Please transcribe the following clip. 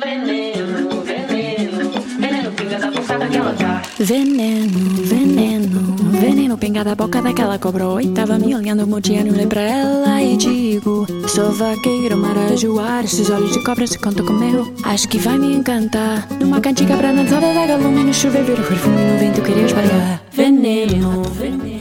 veneno, veneno, veneno pinga da boca daquela tá. Veneno, veneno, veneno pinga da boca daquela cobra. Oi, tava me olhando, motiano, olhei pra ela e digo: sou vaqueiro, marajoara, esses olhos de cobra se conta comigo. Acho que vai me encantar. Numa cantiga pra dançar da vagalume, no chuveiro, perfume no vento querer espalhar. Veneno, veneno.